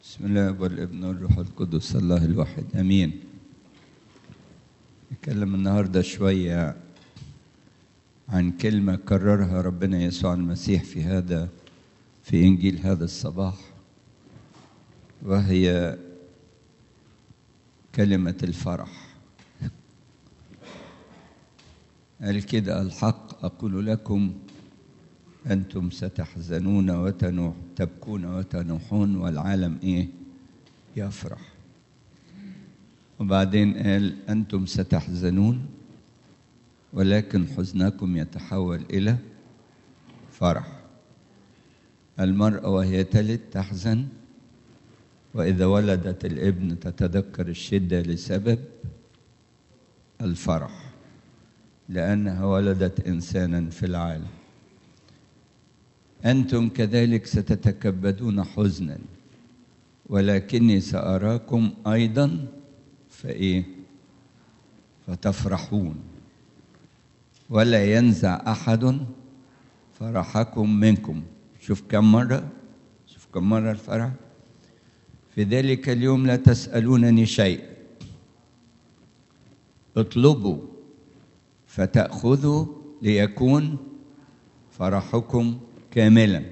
بسم الله والابن والروح القدس الله الواحد امين. نتكلم النهارده شويه عن كلمه كررها ربنا يسوع المسيح في انجيل هذا الصباح، وهي كلمه الفرح. قال كده: الحق اقول لكم أنتم ستحزنون وتبكون وتنوحون والعالم يفرح. وبعدين قال: أنتم ستحزنون ولكن حزنكم يتحول إلى فرح. المرأة وهي تلد تحزن، وإذا ولدت الابن تتذكر الشدة لسبب الفرح، لأنها ولدت إنسانا في العالم. أنتم كذلك ستتكبدون حزنا، ولكني سأراكم أيضا فتفرحون، ولا ينزع أحد فرحكم منكم. شوف كم مرة الفرح. في ذلك اليوم لا تسألونني شيء، اطلبوا فتأخذوا ليكون فرحكم كاملا.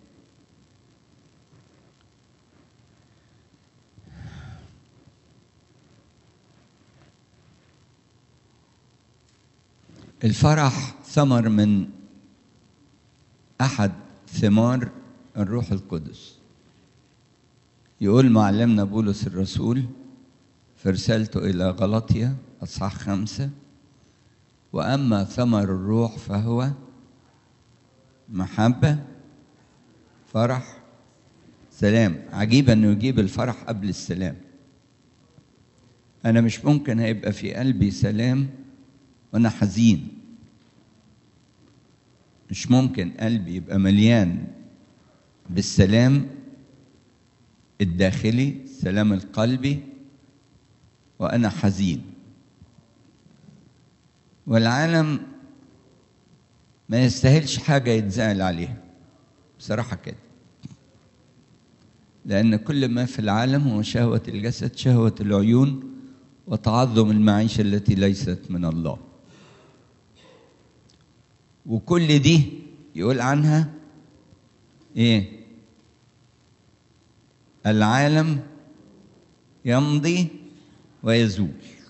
الفرح ثمر من أحد ثمار الروح القدس. يقول معلمنا بولس الرسول في رسالته إلى غلاطيا أصحاح 5: وأما ثمر الروح فهو محبة، فرح، سلام. عجيب أنه يجيب الفرح قبل السلام. أنا مش ممكن هيبقى في قلبي سلام وأنا حزين. مش ممكن قلبي يبقى مليان بالسلام الداخلي، السلام القلبي، وأنا حزين. والعالم ما يستاهلش حاجة يتزعل عليها بصراحة كده، لأن كل ما في العالم هو شهوة الجسد، شهوة العيون، وتعظم المعيشة التي ليست من الله. وكل دي يقول عنها العالم يمضي ويزول.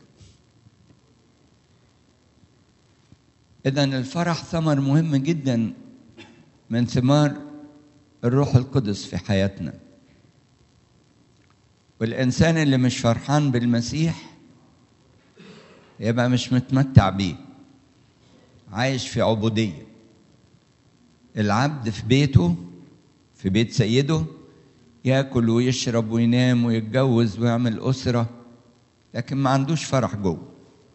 إذن الفرح ثمر مهم جدا من ثمار الروح القدس في حياتنا. والإنسان اللي مش فرحان بالمسيح يبقى مش متمتع بيه، عايش في عبودية. العبد في بيته، في بيت سيده، ياكل ويشرب وينام ويتجوز ويعمل أسرة، لكن ما عندوش فرح جوه.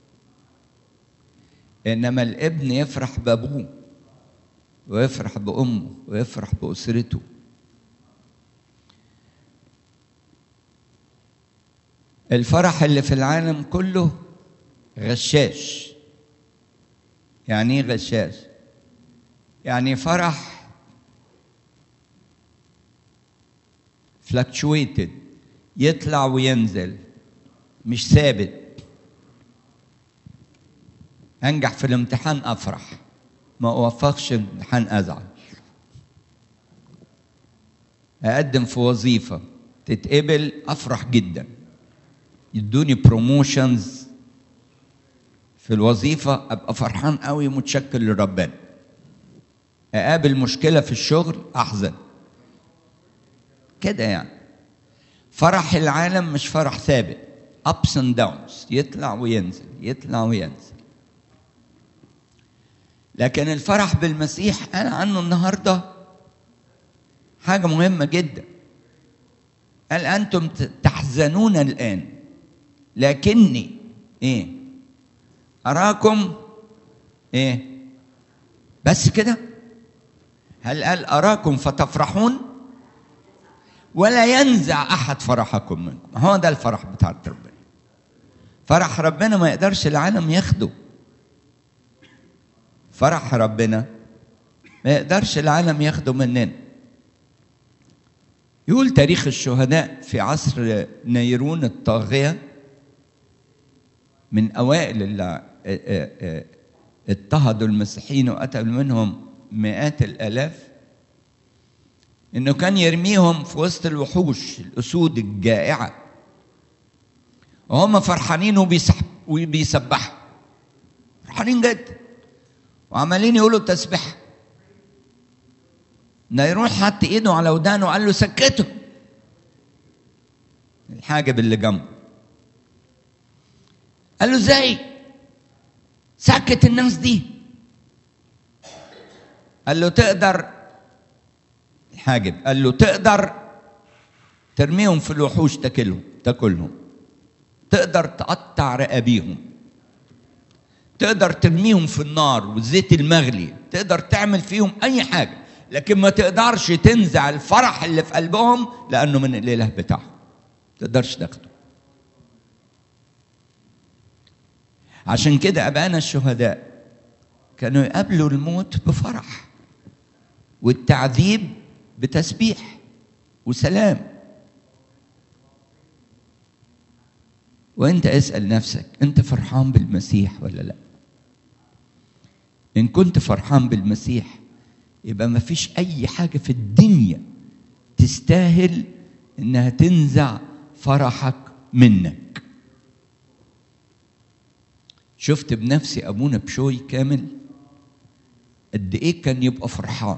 إنما الابن يفرح بأبوه ويفرح بأمه ويفرح بأسرته. الفرح اللي في العالم كله غشاش. يعني ايه غشاش؟ يعني فرح fluctuated، يطلع وينزل، مش ثابت. أنجح في الامتحان أفرح، ما أوفقش الامتحان أزعل. أقدم في وظيفة تتقبل أفرح جدا، يدوني بروموشنز في الوظيفة أبقى فرحان قوي متشكر لربنا. أقابل مشكلة في الشغل أحزن كده. يعني فرح العالم مش فرح ثابت، ups and downs، يطلع وينزل يطلع وينزل. لكن الفرح بالمسيح قال عنه النهارده حاجة مهمة جدا. قال: أنتم تحزنون الآن لكني أراكم بس كده. هل قال أراكم فتفرحون ولا ينزع أحد فرحكم منكم؟ هو ده الفرح بتاع ربنا. فرح ربنا ما يقدرش العالم ياخده. فرح ربنا ما يقدرش العالم ياخده مننا. يقول تاريخ الشهداء في عصر نيرون الطاغية، من أوائل اللي اضطهدوا المسيحيين وقتلوا منهم مئات الآلاف، إنه كان يرميهم في وسط الوحوش الأسود الجائعة وهم فرحانين وبيسبحوا، فرحانين جدا وعمالين يقولوا التسبيح. نيرون حط ايده على ودانه وقال له سكته، الحاجب اللي جنبه قال له ازاي سكت الناس دي؟ قال له تقدر، الحاجب قال له تقدر ترميهم في الوحوش تاكلهم، تقدر تقطع رقابيهم، تقدر ترميهم في النار والزيت المغلي، تقدر تعمل فيهم اي حاجه، لكن ما تقدرش تنزع الفرح اللي في قلبهم لانه من الاله بتاعهم، ما تقدرش تاخده. عشان كده ابائنا الشهداء كانوا يقابلوا الموت بفرح والتعذيب بتسبيح وسلام. وانت اسأل نفسك، انت فرحان بالمسيح ولا لا؟ ان كنت فرحان بالمسيح يبقى ما فيش اي حاجة في الدنيا تستاهل انها تنزع فرحك منك. شفت بنفسي ابونا بشوي كامل قد ايه كان يبقى فرحان.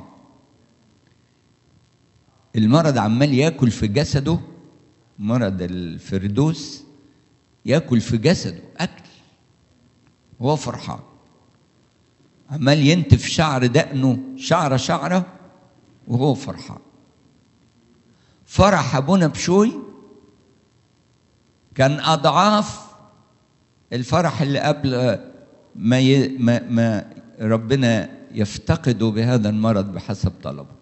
المرض عمال ياكل في جسده، مرض الفردوس ياكل في جسده اكل وهو فرحان، عمال ينتف شعر دقنه شعره وهو فرحان. فرح ابونا بشوي كان اضعاف الفرح اللي قبل ما ربنا يفتقده بهذا المرض بحسب طلبه.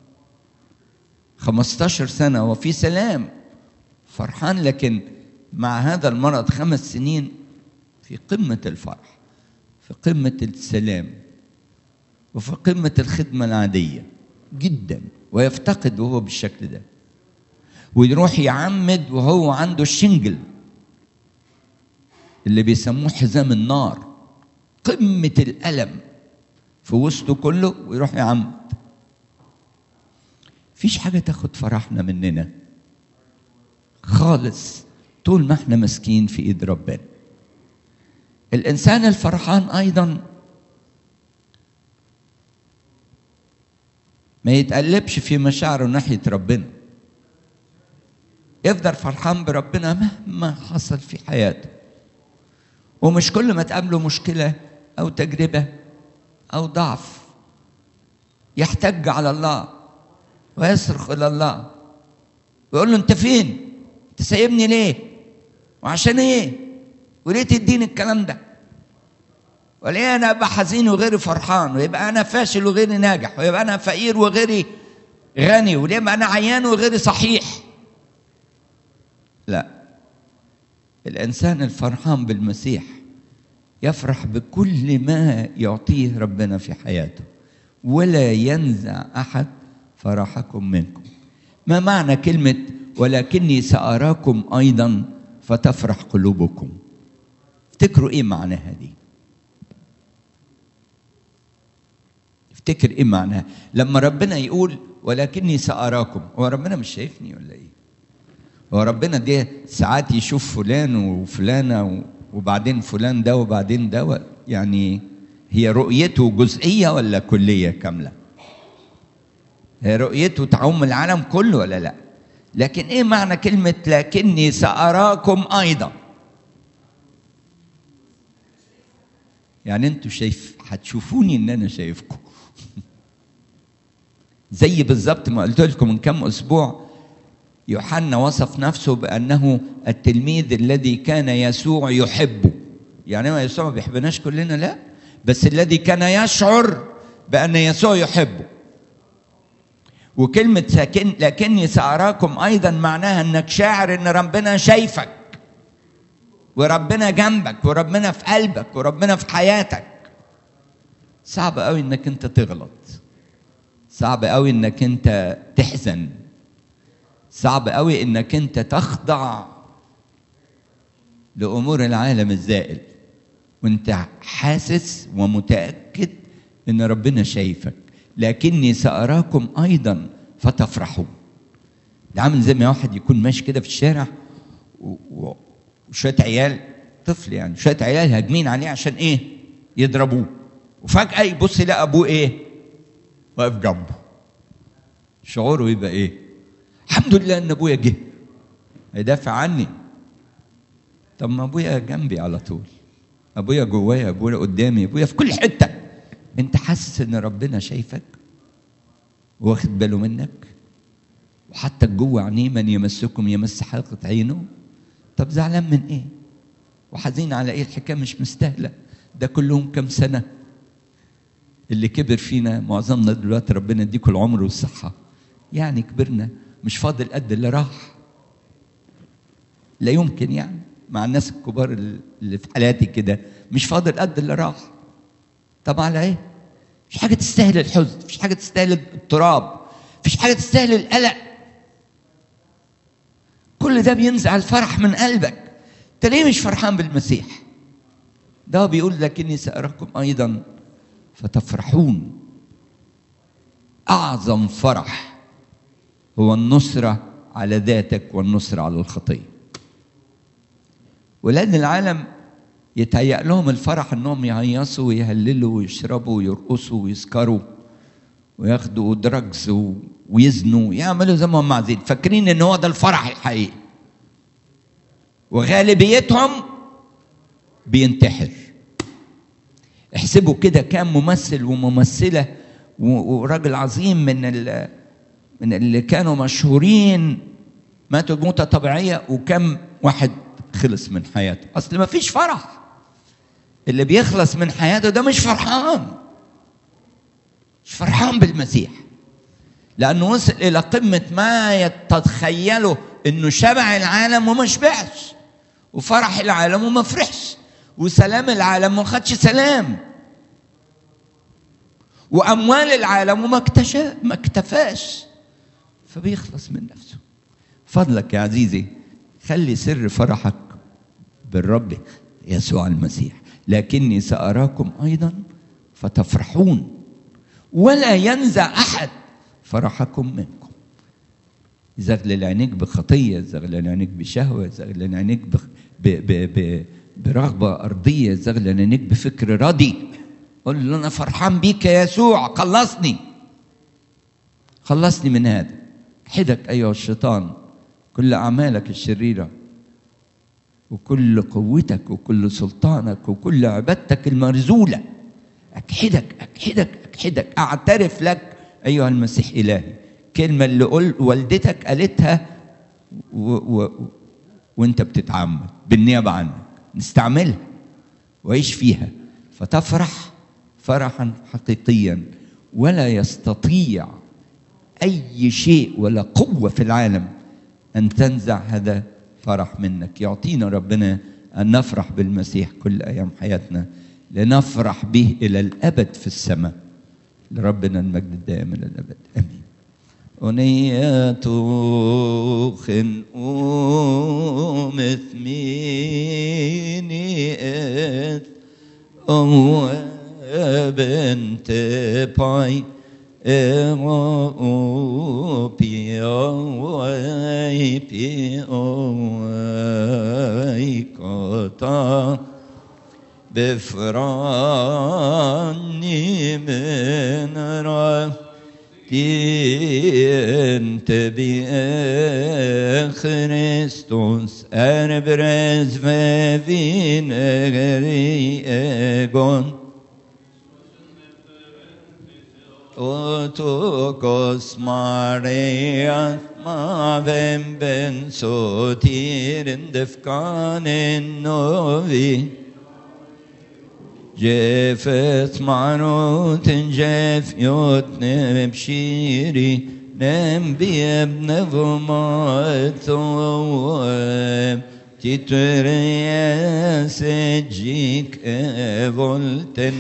15 سنة وفي سلام فرحان، لكن مع هذا المرض 5 سنين في قمة الفرح، في قمة السلام، وفي قمة الخدمة العادية جدا، ويفتقد وهو بالشكل ده، ويروح يعمد وهو عنده الشنجل اللي بيسموه حزام النار، قمة الألم في وسطه كله، ويروح يعمد. فيش حاجة تاخد فرحنا مننا خالص طول ما احنا ماسكين في ايد ربنا. الإنسان الفرحان أيضا ما يتقلبش في مشاعره ناحية ربنا، يفضل فرحان بربنا مهما حصل في حياته، ومش كل ما تقابله مشكلة أو تجربة أو ضعف يحتج على الله ويصرخ إلى الله ويقول له أنت فين؟ أنت سايبني ليه؟ وعشان إيه؟ وليه تديني الكلام ده؟ وليه أنا أبقى حزين وغيري فرحان، ويبقى أنا فاشل وغيري ناجح، ويبقى أنا فقير وغيري غني، وليه أبقى أنا عيان وغيري صحيح؟ لا، الإنسان الفرحان بالمسيح يفرح بكل ما يعطيه ربنا في حياته، ولا ينزع أحد فرحكم منكم. ما معنى كلمة ولكني سأراكم أيضا فتفرح قلوبكم؟ افتكروا إيه معناها دي؟ افتكر إيه معناها لما ربنا يقول ولكني سأراكم؟ هو ربنا مش شايفني ولا إيه؟ هو ربنا دي ساعات يشوف فلان وفلانة وبعدين فلان ده وبعدين ده، يعني هي رؤيته جزئية ولا كلية كاملة؟ هي رؤيته تعم العالم كله ولا لا؟ لكن ايه معنى كلمة لكني سأراكم أيضا؟ يعني انتوا هتشوفوني ان انا شايفكم. زي بالظبط ما قلت لكم من كم اسبوع، يوحنا وصف نفسه بأنه التلميذ الذي كان يسوع يحبه. يعني ما يسوع ما بيحبناش كلنا، لا، بس الذي كان يشعر بأن يسوع يحبه. وكلمة لكني سأراكم أيضا معناها أنك شاعر أن ربنا شايفك، وربنا جنبك، وربنا في قلبك، وربنا في حياتك. صعب قوي أنك أنت تغلط، صعب قوي أنك أنت تحزن، صعب قوي انك انت تخضع لامور العالم الزائل وانت حاسس ومتاكد ان ربنا شايفك. لكني ساراكم ايضا فتفرحون. ده عامل زي ما واحد يكون ماشي كده في الشارع وشويه عيال، طفل يعني، شويه عيال هاجمين عليه عشان ايه؟ يضربوه، وفجاه يبص يلاقي ابوه ايه؟ واقف جنبه. شعوره يبقى ايه؟ الحمد لله ان ابويا جه هيدافع عني. طب ما ابويا جنبي على طول، ابويا جوايا، ابويا قدامي، ابويا في كل حته. انت حاسس ان ربنا شايفك واخد باله منك وحتى جوه عينيه من يمسكم يمس حلقه عينه؟ طب زعلان من ايه؟ وحزين على ايه؟ الحكايه مش مستاهله. ده كلهم كم سنه اللي كبر فينا معظمنا دلوقتي، ربنا يديكم العمر والصحه، يعني كبرنا مش فاضل قد اللي راح. لا يمكن يعني مع الناس الكبار اللي في حالاتي كده مش فاضل قد اللي راح. طب على ايه؟ مفيش حاجه تستاهل الحزن، مفيش حاجه تستاهل الاضطراب، مفيش حاجه تستاهل القلق. كل ده بينزع الفرح من قلبك. انت ليه مش فرحان بالمسيح؟ ده بيقول لكني سأراكم ايضا فتفرحون. اعظم فرح هو النصرة على ذاتك والنصرة على الخطية. ولاد العالم يتهيأ لهم الفرح انهم يهيصوا ويهللوا ويشربوا ويرقصوا ويسكروا وياخدوا دراجز ويزنوا ويعملوا زي ما هم عايزين، فاكرين ان هو ده الفرح الحقيقي. وغالبيتهم بينتحر. احسبوا كده كام ممثل وممثلة وراجل عظيم من اللي كانوا مشهورين ماتوا موتة طبيعية، وكم واحد خلص من حياته. اصل ما فيش فرح. اللي بيخلص من حياته ده مش فرحان، مش فرحان بالمسيح، لانه وصل الى قمة ما يتخيله انه شبع العالم وما شبعش، وفرح العالم وما فرحش، وسلام العالم وما خدش سلام، واموال العالم وما اكتفاش، فبيخلص من نفسه. فضلك يا عزيزي خلي سر فرحك بالرب يسوع المسيح. لكني سأراكم أيضا فتفرحون ولا ينزع أحد فرحكم منكم. زغلل عينيك بخطية، زغلل عينيك بشهوة، زغلل عينيك برغبة أرضية، زغلل عينيك بفكر ردي، قل له أنا فرحان بيك يا يسوع، خلصني من هذا. احدك أيها الشيطان كل أعمالك الشريرة وكل قوتك وكل سلطانك وكل عبادتك المرزولة. أكحدك أعترف لك أيها المسيح إلهي. كلمة اللي والدتك قالتها وانت بتتعمد بالنيابة عنك، نستعملها وعيش فيها فتفرح فرحا حقيقيا، ولا يستطيع أي شيء ولا قوة في العالم أن تنزع هذا فرح منك. يعطينا ربنا أن نفرح بالمسيح كل أيام حياتنا، لنفرح به إلى الأبد في السماء. لربنا المجد الدائم إلى الأبد، آمين. أنية خنقوم ثميني أو بنت باي بفراني من انت بخريستوس اربرز فين غريقون Otokos Maria ma ben sotirin defkanin novi Jefet manutin jef yot nebshiri nem biebne vumatom Titrees ejik evolten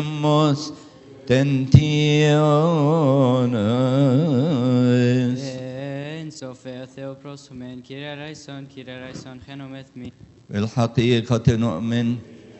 uostemos Tentianas Prophet Theoprosomen, Kyrie eleison, genomethmi. بالحقيقة نؤمن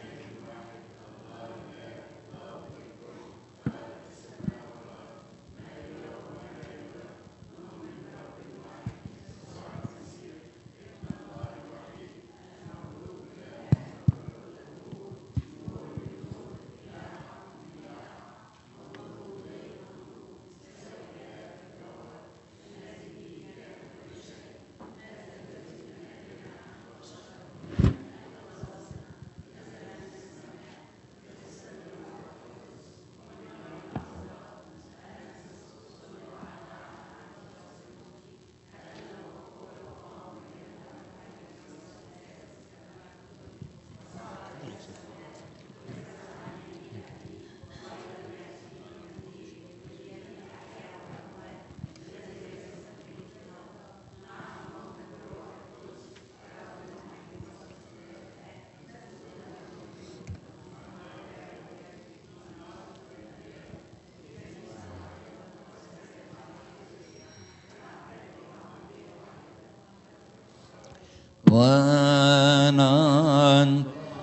وننتظر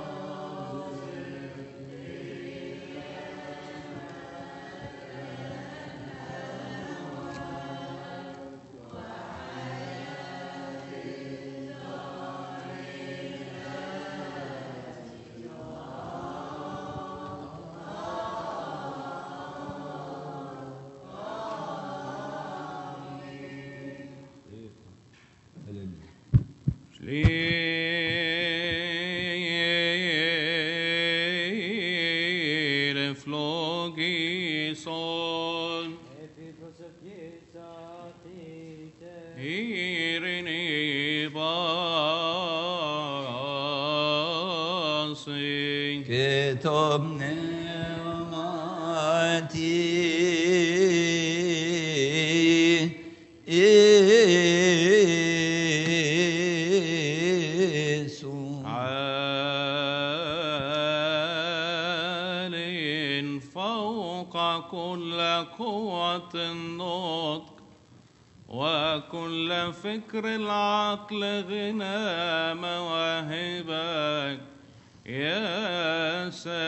كتب نعمتي يسوع عال فوق كل قوة النطق وكل فكر العقل غنى مواهبك يا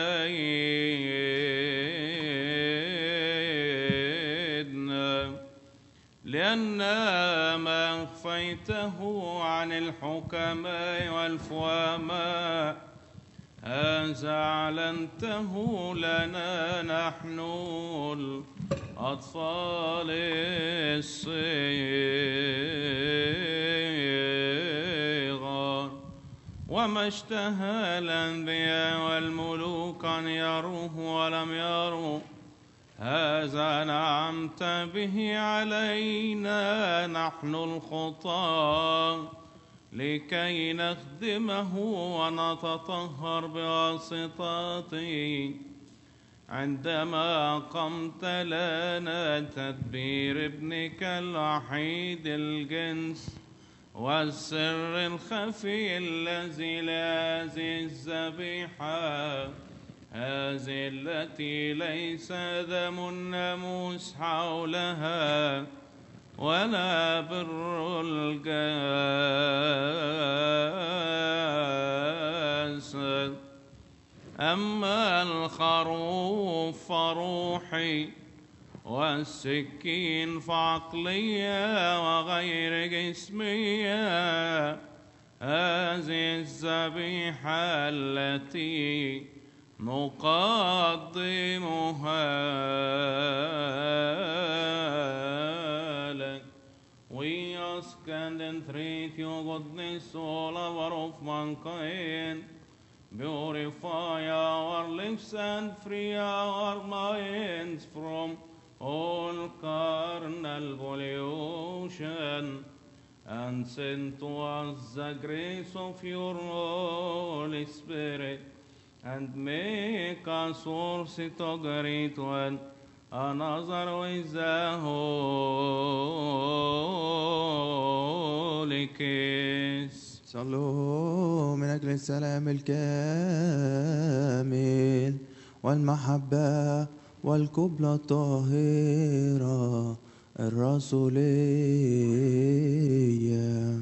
سيدنا لأن ما أخفيته عن الحكماء والفهماء هذا أعلنته لنا نحن الأطفال الصغار وما اشتهى الأنبياء والملوك أن يروه ولم يروا هذا نعمت به علينا نحن الخطاة لكي نخدمه ونتطهر بواسطته عندما أقمت لنا تدبير ابنك الوحيد الجنس والسر الخفي الذي لهذه الذبيحة هذه التي ليس دم الناموس حولها ولا بر الجسد أما الخروف فروحي والسكين فعقلية وغير جسمية هذه الذبيحة التي نقدمها لك. We ask and entreat your goodness, all hour of mankind. Purify our lips and free our minds from all carnal pollution, and send to us the grace of your Holy Spirit, and make us worthy to greet one another with the holy kiss. صلوا من أجل السلام الكامل والمحبة والقبلة الطاهرة الرسولية.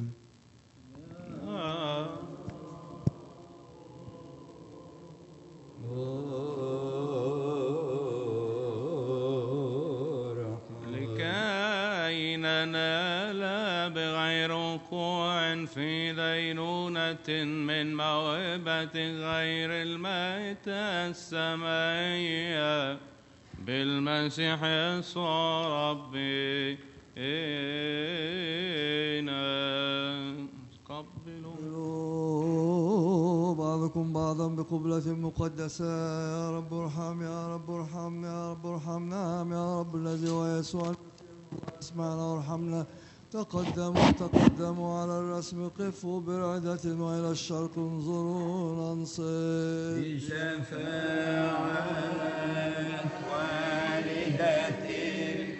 لكي ننال بغير وقوع في دينونة من موهبة غير الميتة السمائية بالمسيح يسوع ربنا. قبلوا بعضكم بعضا بقبلة مقدسة. يا رب ارحم، يا رب ارحم، يا رب ارحم. نعم يا رب الذي هو يسوع اسمعنا وارحمنا. تقدموا على الرسم، قفوا برعدة وإلى الشرق انظروا ننصت. بشفاعة والدتك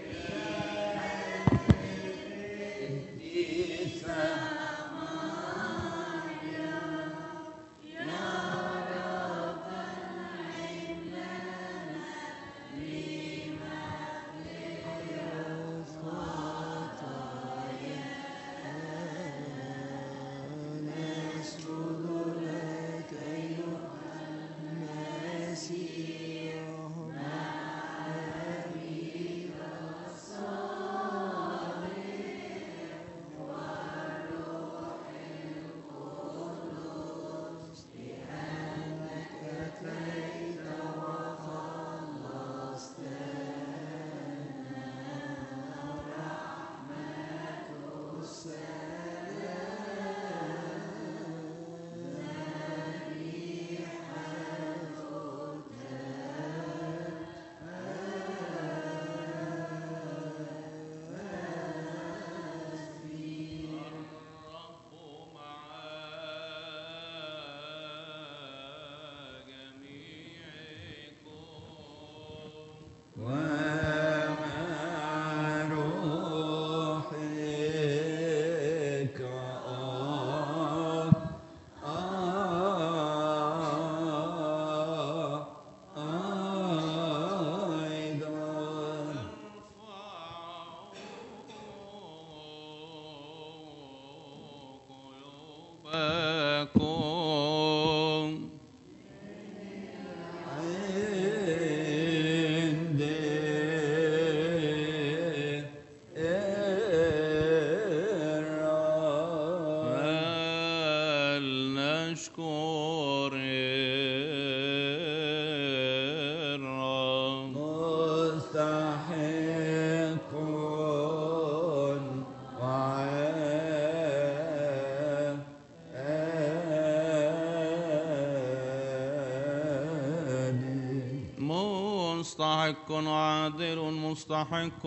مستحق عادل مستحق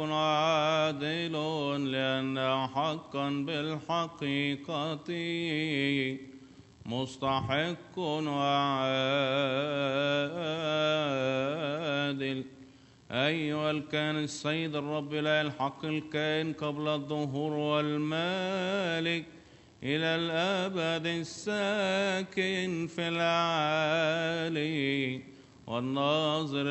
عادل لأنه حقا بالحقيقة مستحق وعادل. أيها الكائن السيد الرب لا الحق الكائن قبل الظهور والمالك إلى الأبد الساكن في العالي والناظر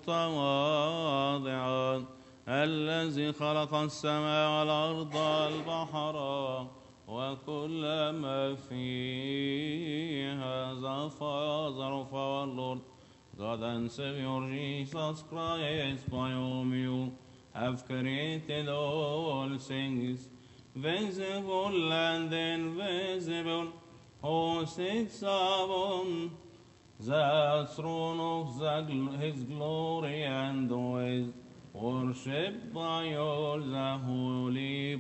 المتواضع الذي خلق السماء والأرض والبحر وكل ما فيها. The Father of our Lord God and Savior Jesus Christ, by whom you have created all things, visible and invisible, who sits upon the throne of His glory and who is worshipped by all the holy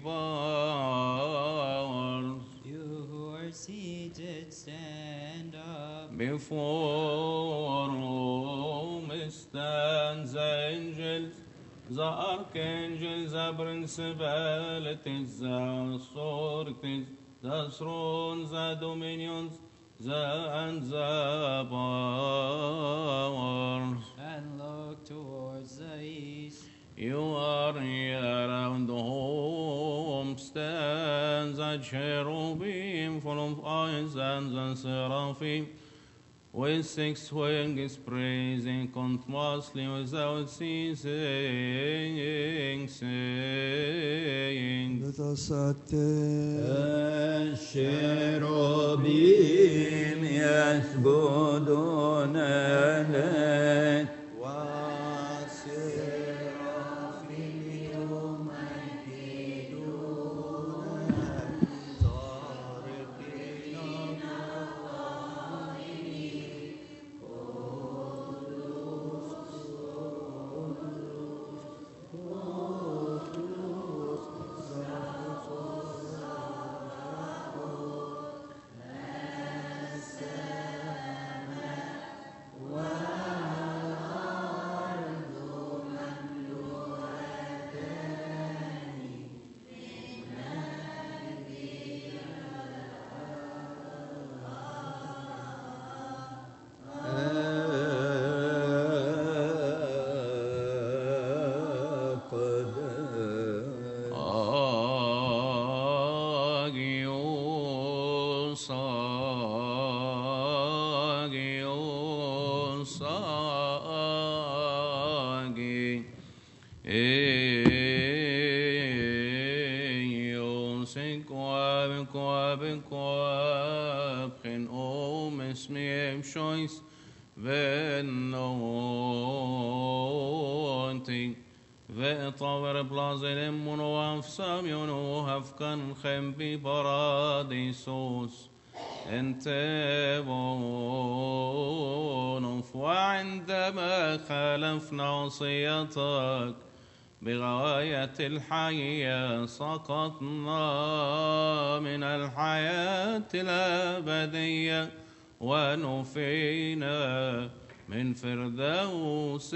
powers. You who are seated, stand up. Before whom stand the angels, the archangels, the principalities, the authorities, the thrones, the dominions, and the powers. And look towards the east. You are here around whom stands the cherubim full of eyes and the seraphim with 6 wings praising continuously without ceasing, saying, Let us attend. الشيروبيم يسجدون لك Ve'taver blazenem monoaf samyono hafkan chembi paradisos انتبهوا وعندما خالفنا وصيتك بغاية الحياة سقطنا من الحياة الأبدية ونفينا من فردوس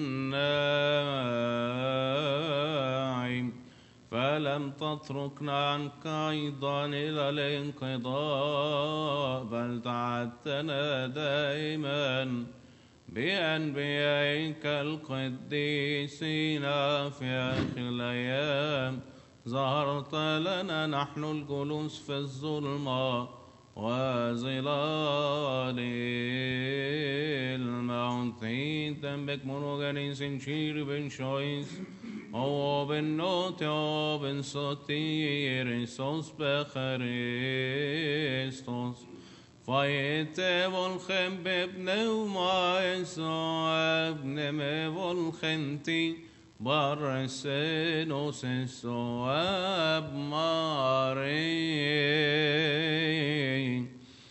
النعيم فلم تتركنا عنك أيضا إلى الانقضاء بل تعدتنا دائما بأنبيائك القديسين في آخر الأيام ظهرت لنا نحن الجلوس في الظلمة وظلال الموت تنبك منوغانيس شير بن شويس او بن نوت او بن سوتير سوس بخريستوس فايتبولخم ببنوما يسوع ابن مبولخنتي برسنوس يسوع بماري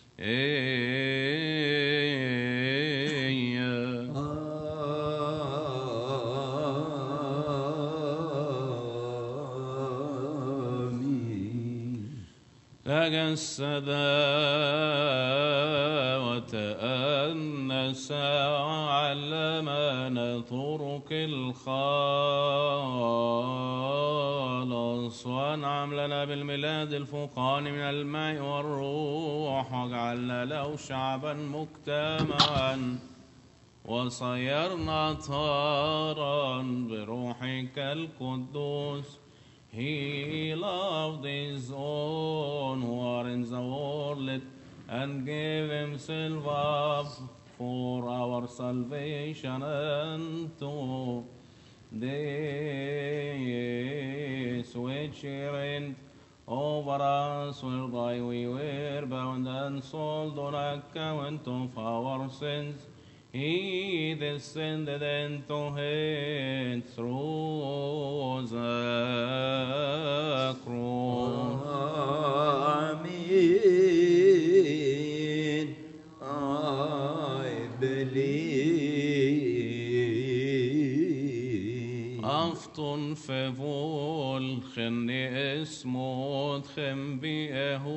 تجسد وتأنس وعلمنا طرق الخلاص وانعم لنا بالميلاد الفوقان من الماء والروح وجعلنا له شعبا مجتمعا وصيرنا طهارا بروحك القدوس. He loved his own who are in the world and gave himself up for our salvation unto this which reigned over us, whereby we were bound and sold on account of our sins. He descended into hell through the cross. Amen. I believe. Afton fevol khenni esmod khem bi ehu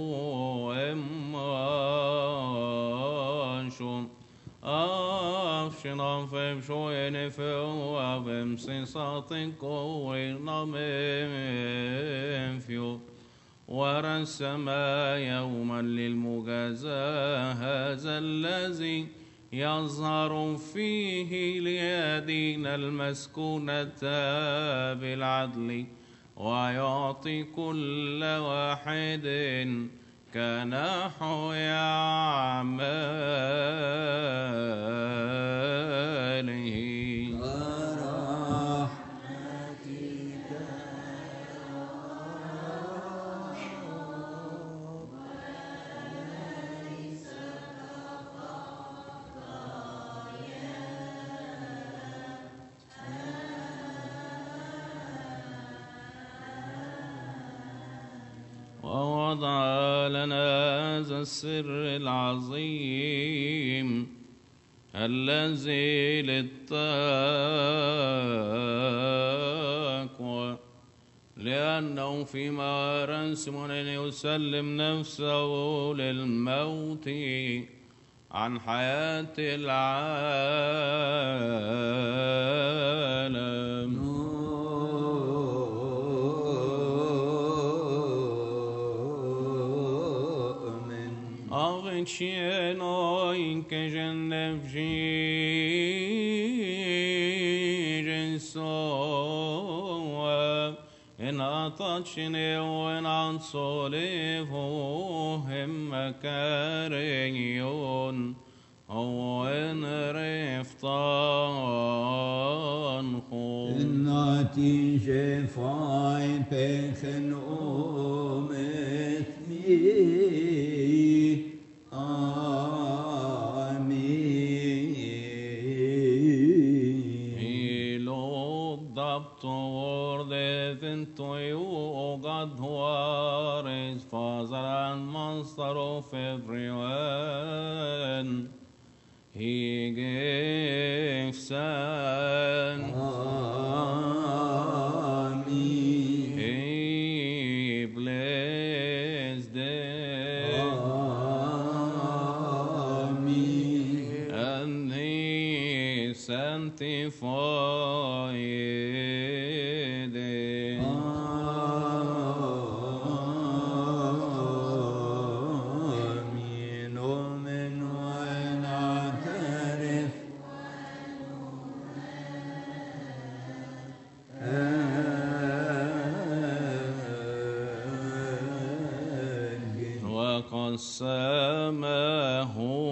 emashon. Afshinam fem shoyne feu avem sensaten koina memfio ورسما يوما للمجازاة هذا الذي يظهر فيه ليدين المسكونة بالعدل ويعطي كل واحد كنحو أعماله. ووضع لنا هذا السر العظيم الذي للتقوى، لأنه فيما رسم أن يسلم نفسه للموت عن حياة العالم. Avicino in che genevgi so in atacine o in ansolevo hem carenion o in reftan ho Innati shefai pechen omet mi. God who is Father and Master of everyone, He gives thanks. He blessed them. And He sanctified them. قسمه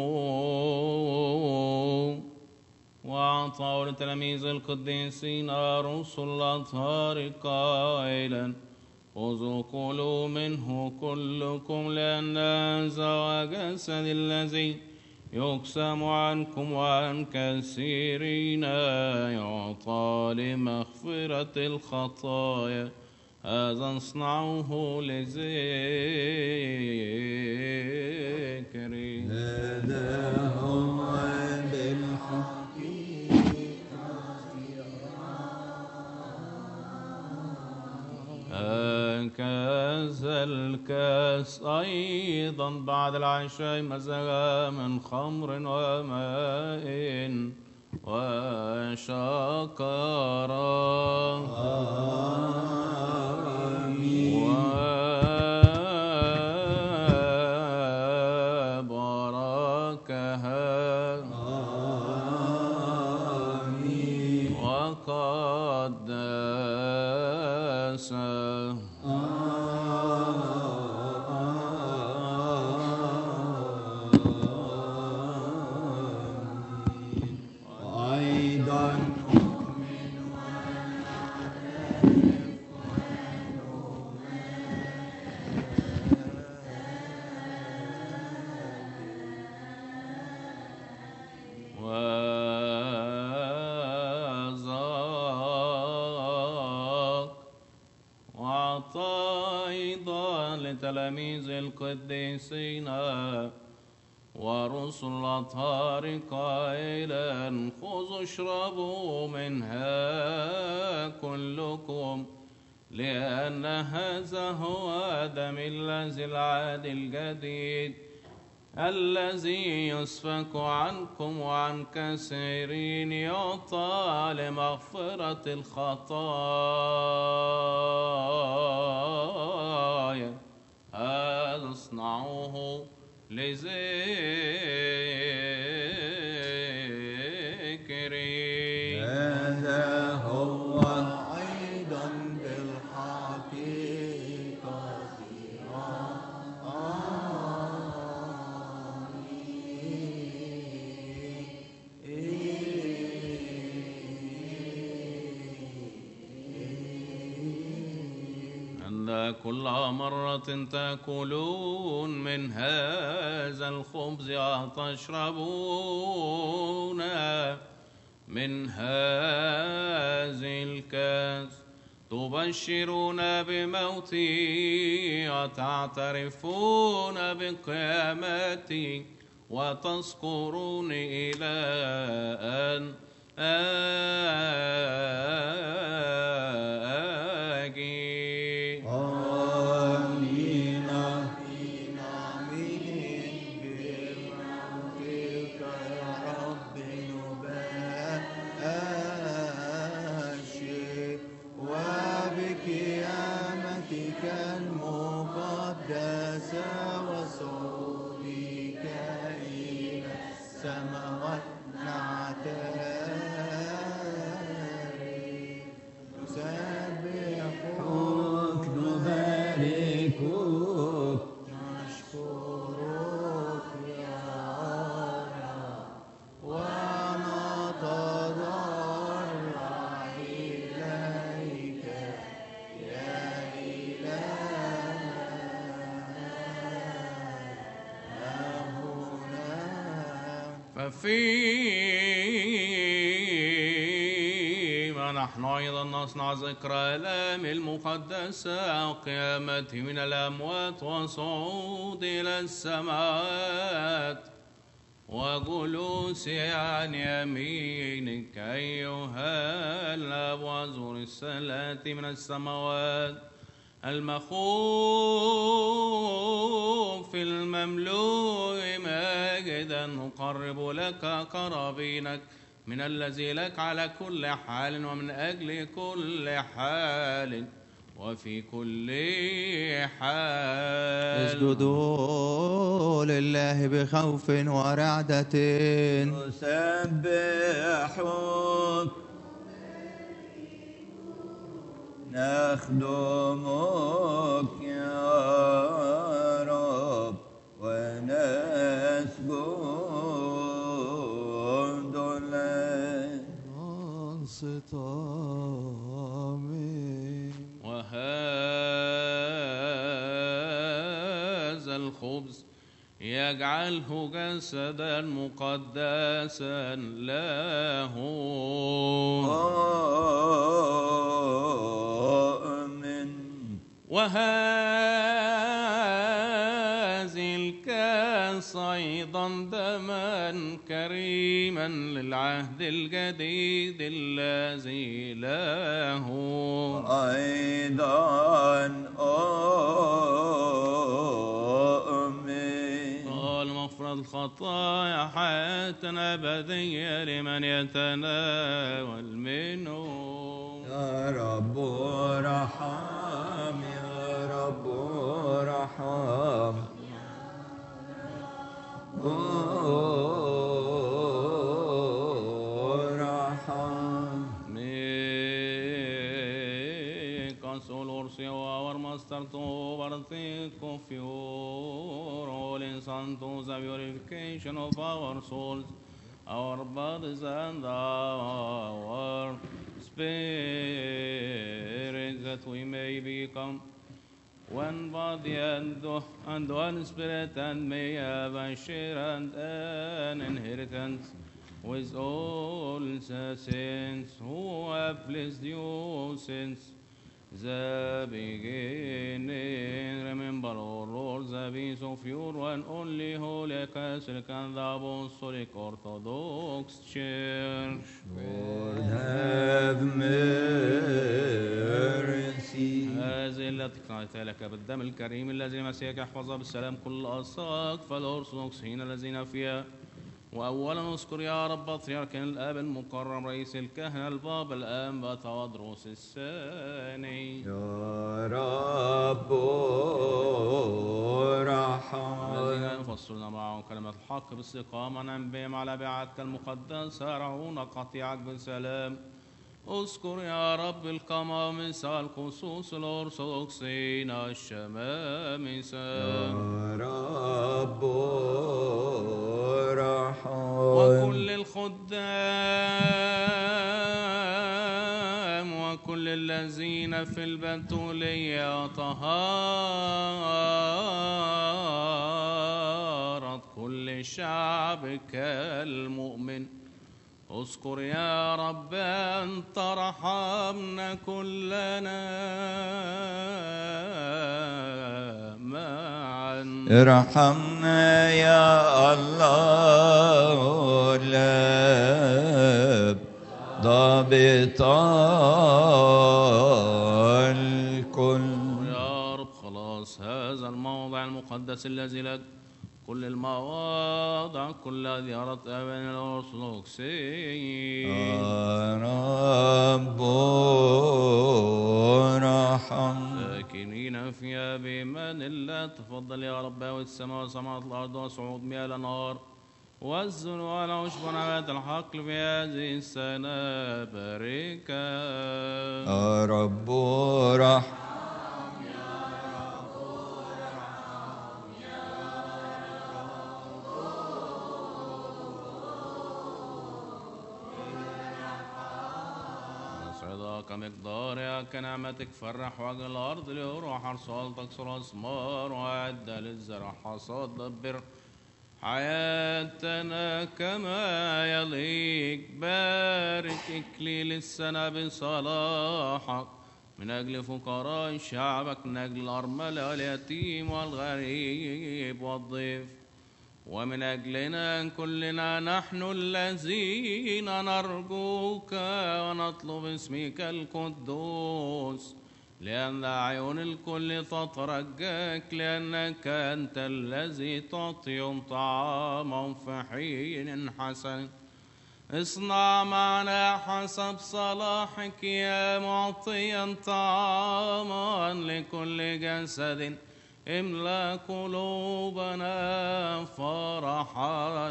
وأعطاه لتلاميذ القديسين رسل الأطهار قائلا خذوا كلوا منه كلكم لأن هذا جسد الذي يقسم عنكم وعن كثيرين يعطى لمغفرة الخطايا. هذا اصنعوه لذكري. هذا هو هكذا الكاس أيضا بعد العشاء مزج من خمر وماء وشكرا وباركها وقدسها. لتلاميذ القديسين ورسل الأطهار قائلا خذوا اشربوا منها كلكم لأن هذا هو دم الذي العهد الجديد الذي يسفك عنكم وعن كثيرين يعطى لمغفرة الخطايا. هذا اصنعوه لذكري. هذا هو أيضا بالحقيقة وكل مرة تأكلون من هذا الخبز وتشربون من هذه الكاس تبشرون بموتي وتعترفون بقيامتي وتذكرون إلى أن آجي. آمين. بموتك يا رب نباشر وبقيامتك المقدسة وصعودك إلى السماوات نعترف نسبحك نباركك نشكرك يا رب ونتضرع إليك يا إلهنا. ففيما نحن أيضا نصنع ذكرى آلام المقدسة وقيامته من الأموات وصعود إلى السماوات وجلوس عن يمينك أيها الأب وزور الصلاة من السماوات المخوف المملوء ماجدا نقرب لك قرابينك من الذي لك على كل حال ومن أجل كل حال وفي كل حال. اسجدوا لله بخوف ورعدة نسبحك نخدمك يا رب ونسجد لك. آمين. وهذا الخبز يجعله جسدا مقدسا له. آمين. وهذه الكاس أيضا دما كريما للعهد الجديد الذي له أيضا آمين. قال مغفرة الخطايا حياة أبدية لمن يتناول منه. يا رب ارحم يا رب ارحم ارحم. Because all our master to partake of your holy Son to the purification of our souls, our bodies and our spirit, that we may become one body and one spirit, and may have a share and an inheritance with all the saints who have blessed you since the beginning. Remember, O Lord, the peace of your one only Holy Catholic and the Apostolic Orthodox Church. Lord, have mercy. هذه التي قنعتها لك بالدم الكريم الذي مسيحك يحفظها بالسلام كل أساقفة الأرثوذكسيين الذين فيها. وأولا نذكر يا رب بطريرك الآب المكرم رئيس الكهنة البابا الأنبا تودروس الثاني. يا رب ارحم. الذين يفصلون معهم كلمة الحق باستقامة نعم بهم على بيعتك المقدسة رعونا قطيعك بالسلام. اذكر يا رب القمامسة القصوص الأرثوذكسيين الشمامسة. يا رب ارحم. وكل الخدام وكل الذين في البتولية طهارة كل شعبك المؤمن. اذكر يا رب أن ترحمنا كلنا معا. ارحمنا يا الله الآب ضابط الكل. يا رب خلاص هذا الموضع المقدس الذي لك كل المواضع كل الذي أردت أبناء الأرثوذكسيين. رب ارحم. ساكنين فيها بإيمان الله تفضل يا رب والسماء وسماوات الأرض وصعود مياه الأنهار والزن والعشب ونبات الحقل في هذه السنة باركة. رب ارحم. كمقدارها كنعمتك فرح وجه الأرض ليروح حرصال تكسر أثمار وأعد للزرع حصاد دبر حياتنا كما يليق. بارك إكليل السنة بصلاحك من أجل فقراء شعبك من أجل الأرملة واليتيم والغريب والضيف ومن أجلنا كلنا نحن الذين نرجوك ونطلب اسمك القدوس لأن أعين الكل تترجاك لأنك أنت الذي تعطيهم طعامهم في حين حسن. اصنع معنا حسب صلاحك يا معطيا طعاما لكل جسد. املأ قلوبنا فرحا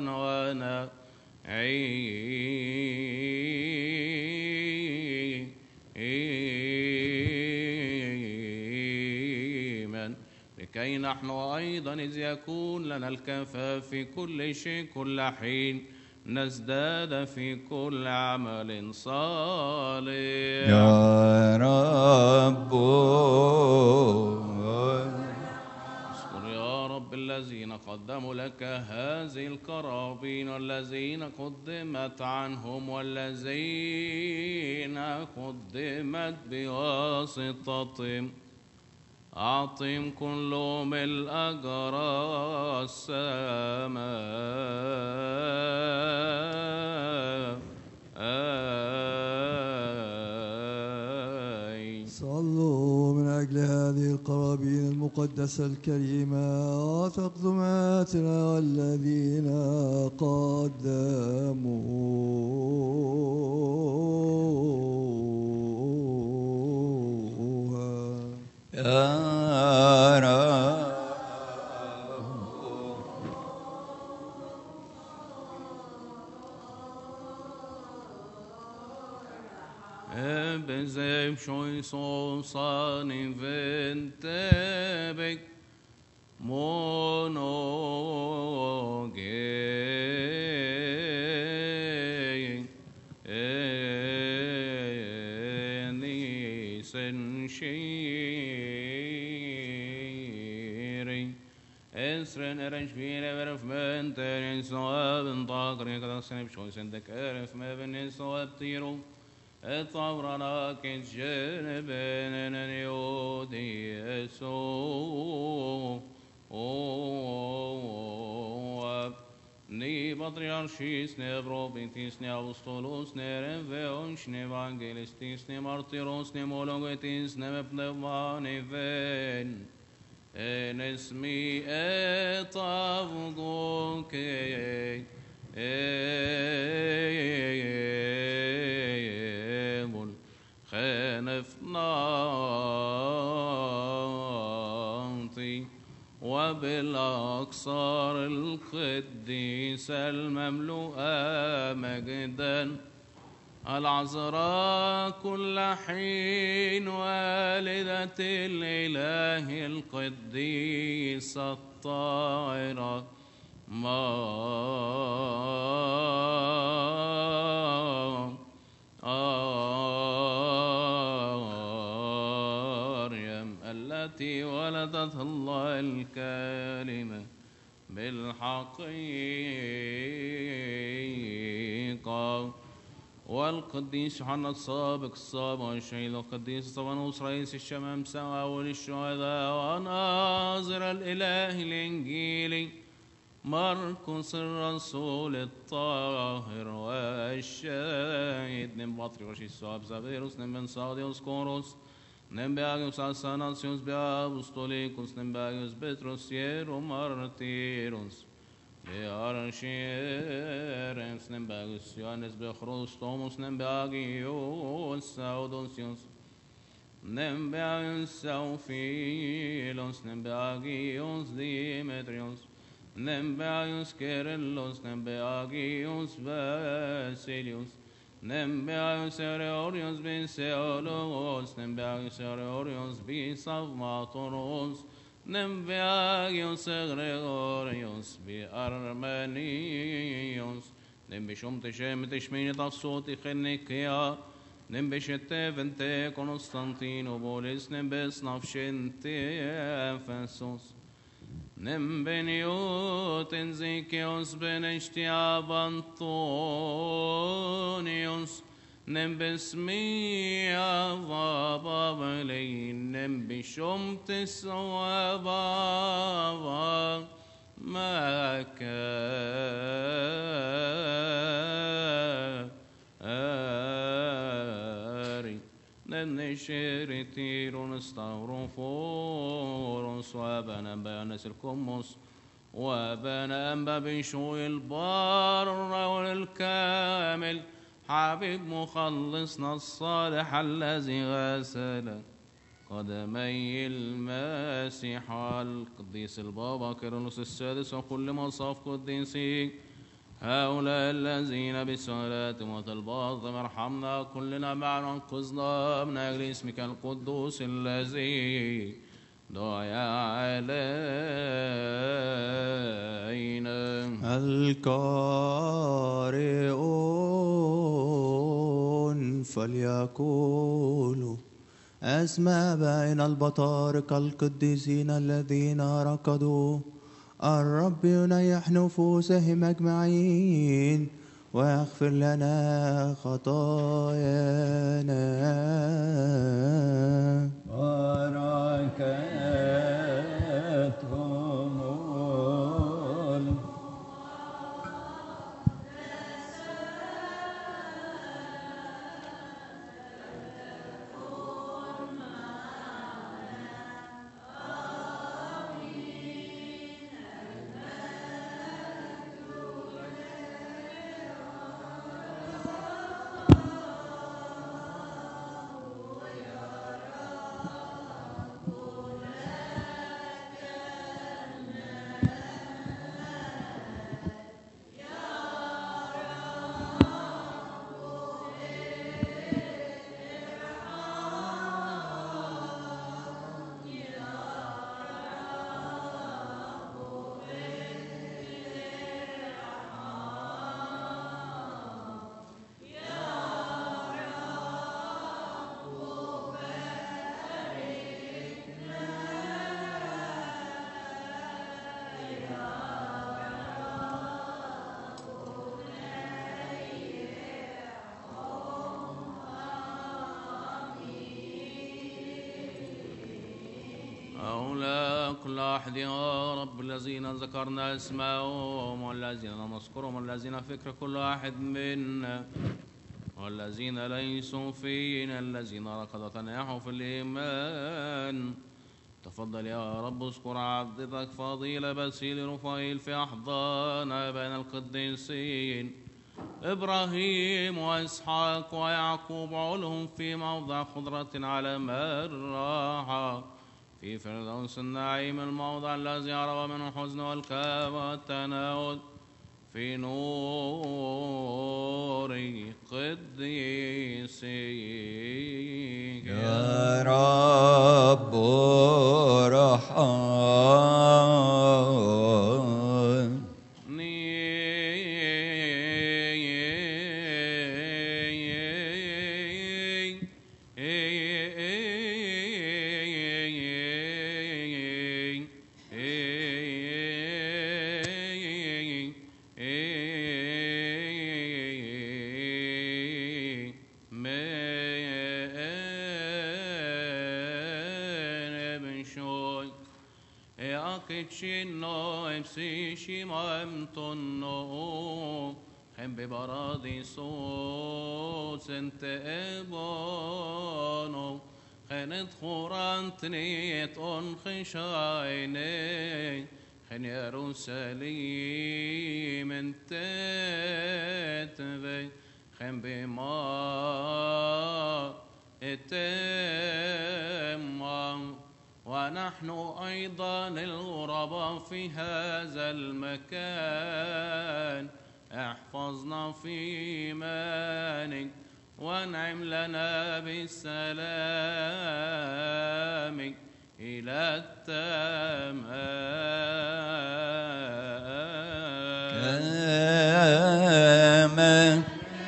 ونعيما لكي نحن أيضا إذ يكون لنا الكفاف في كل شيء كل حين نزداد في كل عمل صالح. يا رب الذين قدموا لك هذه القرابين والذين قدمت عنهم والذين قدمت بواسطتهم أعطهم كلهم الأجر السماء. صلوا من أجل هذه القرابين المقدسة الكريمة وتقدماتنا والذين قدموها. يا رب Bezep shoy so san inventebek monoge eni sen shiri esren eren shvire verf menten soaben tagre kasen shoy sen de kerf meben soab tiro الطورنا كجن بين يودي يسوع ني بطريرشيس نبرو بنتيس نأوستولوس نرفيونش نيفانجيلستيس نمارتيروس نمولوغيتيس نمبنباني فين ان اسمي اتافغوكي خنفناطي وبالأقصار القديسة المملوءة مجدا العذراء كل حين والدة الإله القديسة الطاهرة التي ولدت الله الكلمة بالحقيقة، والقديس يوحنا السابق الصابع والشهيد، والقديس صفانوس رئيس الشمامسة وأول الشهداء وناظر الإله الإنجيلي مرقس الرسول الطاهر والشاهد نم بطريرس السواب زابيروس نم بن صاديوس كوروس نم بأغيوس أساناسيوس بأبوستوليكوس نم بأغيوس بطرس يرو مارتيروس بأرشيرمس نم بأغيوس يوانس بخروستوموس نم بأغيوس ساودوسيوس نم بأغيوس سوفيلوس نم بأغيوس ديمتريوس Nembeaeus Kerellos, Nembeagius Basilius, Nembeaeus Areorius Biseolos, Nembeaeus Areorius Bisavmatoros, Nembeaeus Gregorius Biarmenius, Nembishum Teshem Tishminit Afsoti Chenikia, Nembishete Vente Constantinopolis, Nembes Nafshente Ephesus. Nembeniut Enzikios Benestiab Antonius, Nembesmia Vababelei, Nembishum Tisawabava Makari. نشرتيرون ستاورون فورونس وابنا بانس الكموس وابنا انبا بنشو البار والكامل حبيب مخلصنا الصالح الذي غسل قدمي المسيح القديس البابا كيرلس السادس وكل مصاف قديسي هؤلاء الذين بسهولاتهم وطلباتهم ارحمنا كلنا معا وانقذنا من أجل اسمك القدوس الذي دعا علينا. القارئون فليقولوا أسمى بين البطارق القديسين الذين ركضوا الرب ينيح نفوسهم أجمعين ويغفر لنا خطايانا. بركاتهم هؤلاء كل أحد يا رب الذين ذكرنا اسمهم والذين نذكرهم والذين فكر كل واحد منا والذين ليسوا فينا الذين ركضوا تناحوا في الإيمان. تفضل يا رب اذكر عبدتك فضيلة باسيل رفائيل في أحضان بين القديسين إبراهيم وإسحاق ويعقوب علهم في موضع خضرة على الراحة في فردوس النعيم الموضع الذي هرب منه الحزن والكآبة والتناول في نور قديسك يا رب ارحمني. kitchinno epsishimam tonno hem bebaradiso sente ebono خنت خورانتنيت on خشايني خن يروسليم انت تبي خن بما اتم ونحن أيضا الغرباء في هذا المكان احفظنا في إيمانك وانعم لنا بالسلام إلى التمام كما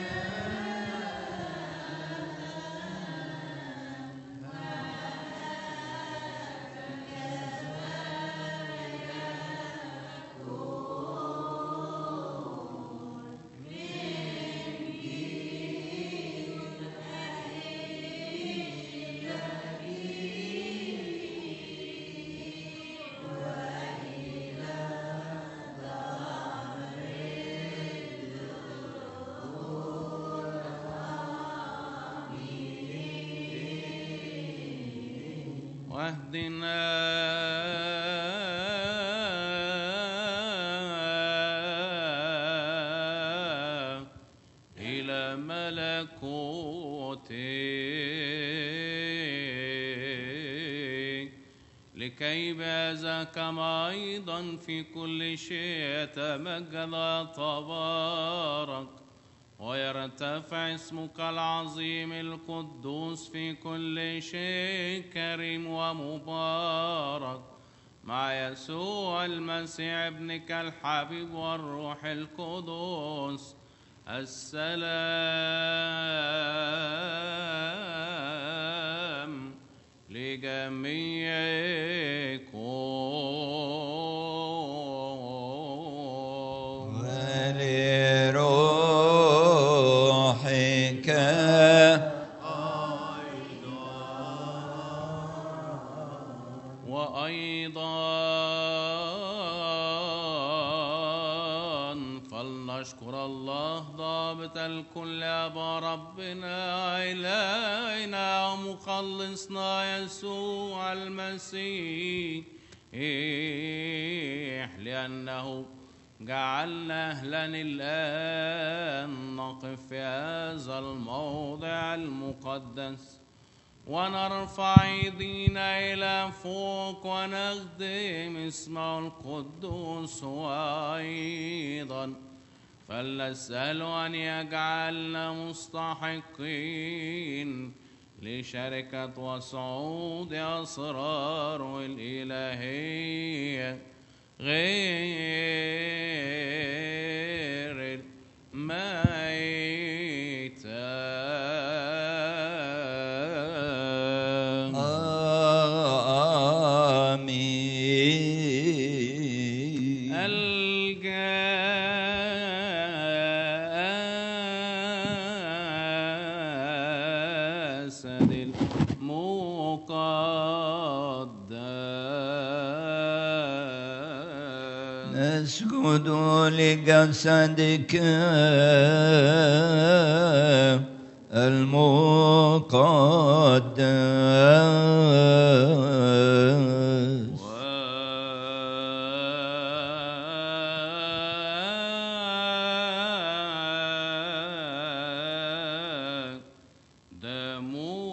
واهدنا إلى ملكوتك لكي بهذا كما أيضا في كل شيء يتمجد تبارك ويرتفع اسمك العظيم القدوس في كل شيء كريم ومبارك مع يسوع المسيح ابنك الحبيب والروح القدس السلام لجميعكم ولروحك وأيضا فلنشكر الله ضابط الكل أبا ربنا إلهنا ومخلصنا يسوع المسيح لأنه جعلنا أهلا الآن نقف في هذا الموضع المقدس ونرفع أيدينا إلى فوق ونخدم اسمه القدوس وأيضا فلنسأل أن يجعلنا مستحقين لشركة وصعود أسراره الإلهية غير الميتة آمين الجسد المقدس نسجد لجسدك المقدس دم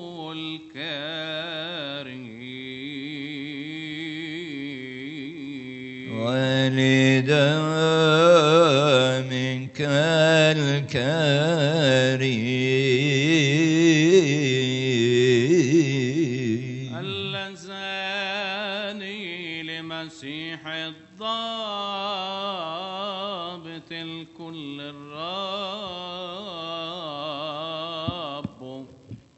الكريم ولدمك الكريم اللذان لمسيح الضابط الكل الرب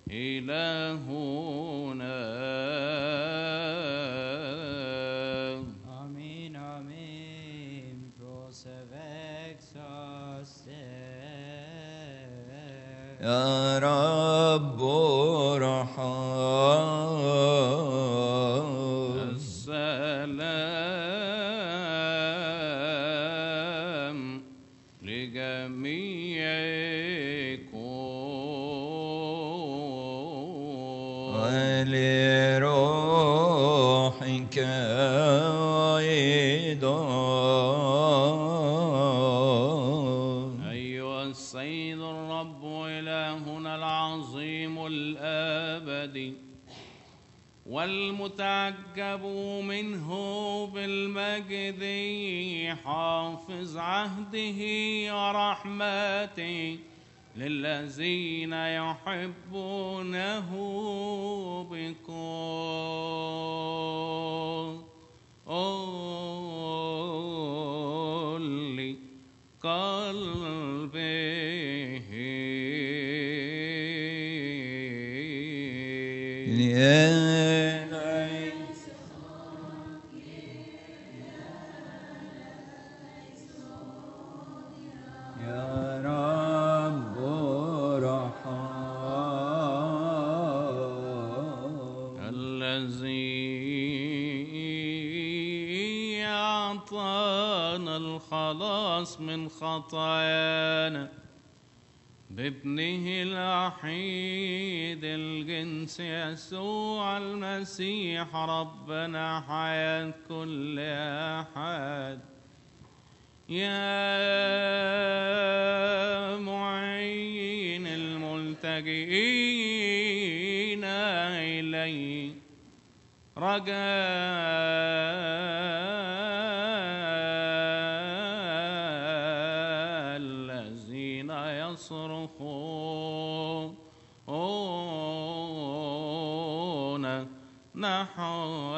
إلهنا Amen, amen. Prosevexos يا رب ارحم السلام لجميعكم ولروحك أيضا. أيها السيد الرب إلهنا العظيم الأبدي والمتعجب منه بالمجد، حافظ عهده ورحمته للذين يحبونه بكل قلبه. يا رب ارحم. الذي أعطانا الخلاص من خطايانا بابنه الوحيد الجنس يسوع المسيح ربنا، حياة كل أحد. يا معين الملتجئين إليه رجاء الذين يصرخون نحوه.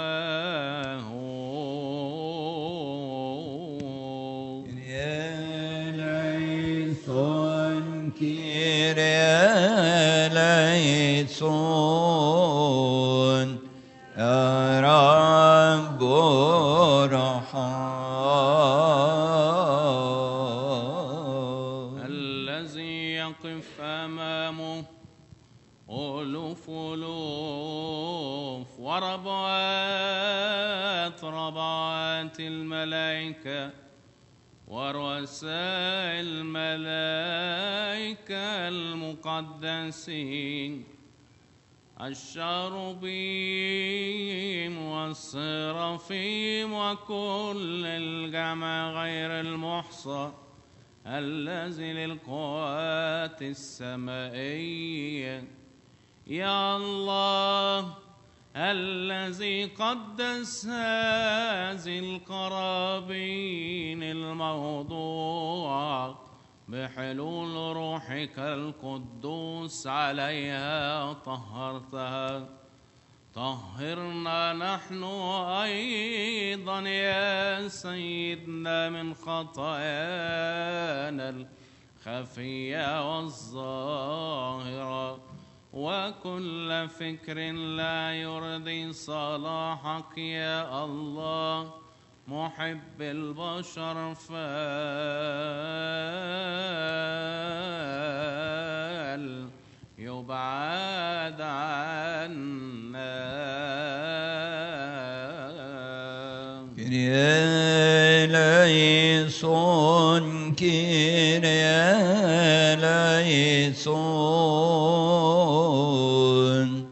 كيريا ليسون يا رب ارحم. الذي يقف أمامه ألوف وربوات الملائكة ورؤساء الملائكة المقدسين، الشاروبيم والصرافيم وكل الجمع غير المحصى الذي للقوات السمائية. يا الله الذي قدس هذه القرابين الموضوعة بحلول روحك القدوس عليها طهرتها، طهرنا نحن أيضا يا سيدنا من خطايانا الخفية والظاهرة وكل فكر لا يرضي صلاحك يا الله محب البشر، يبعد عنا. كيريا ليسون كيريا ليسون.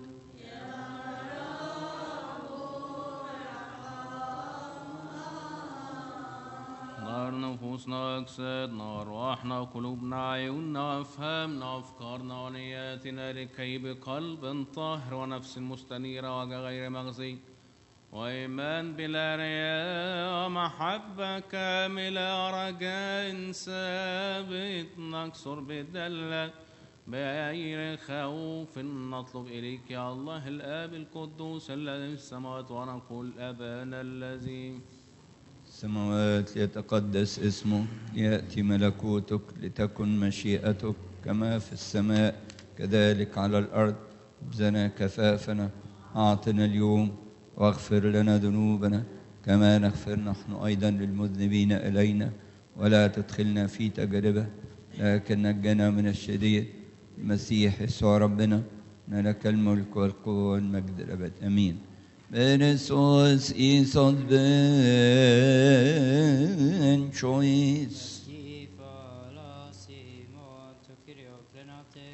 نار نفوسنا أجسادنا أرواحنا قلوبنا عيوننا أفهامنا أفكارنا ونياتنا لكي بقلب طاهر ونفس مستنيرة وغير مغزي وإيمان بلا رياء ومحبة كاملة رجاء ثابت نكسر بدلة بغير خوف نطلب إليك يا الله الآب القدوس الذي في السماوات ونقول أبانا الذي السماوات ليتقدس اسمك، ليأتي ملكوتك، لتكن مشيئتك كما في السماء كذلك على الأرض. خبزنا كفافنا أعطنا اليوم، واغفر لنا ذنوبنا كما نغفر نحن أيضا للمذنبين إلينا، ولا تدخلنا في تجربة لكن نجنا من الشرير. المسيح يسوع ربنا، لك الملك والقوة والمجد الأبد. آمين. Beresos isos ben chois. Kifala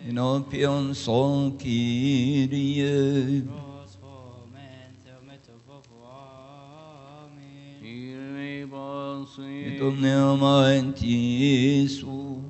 Inopion son Kyrie. Ros homen theometophopo. Amen. Kyrie Basi. Et omneoma en Jesu.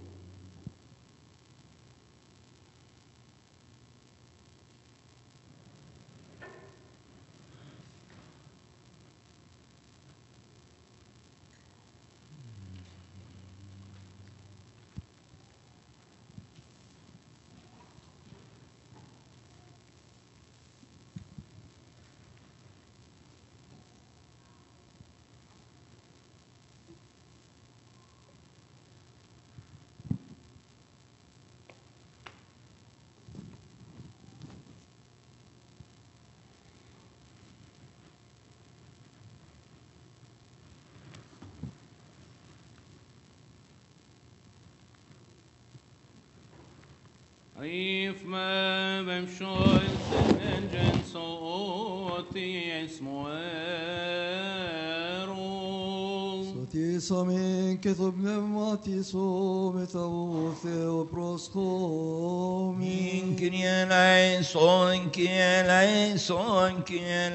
Rif ما بمشوي سنجن صوتي اسمه Ti samin ketub pneumati sometavu theoproschomi. Kyrie eleison, Kyrie eleison, Kyrie